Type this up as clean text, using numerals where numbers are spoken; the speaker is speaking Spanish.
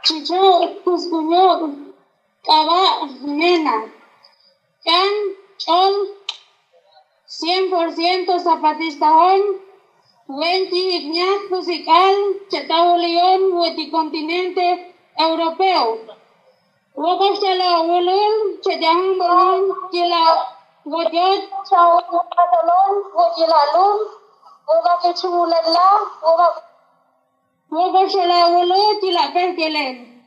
Chicho, Cuscuño, Caba, Nena, Can, Chol, 100% zapatista on, Wendy Ignat musical, Chetao León, Continente Europeo. Luego se la Ulul, Chetang Bolon, Chila, Woyot, Chao, Catalón, Woyilalum, Uga Kechulala, Uga se la Ulul, Chila Perkelen.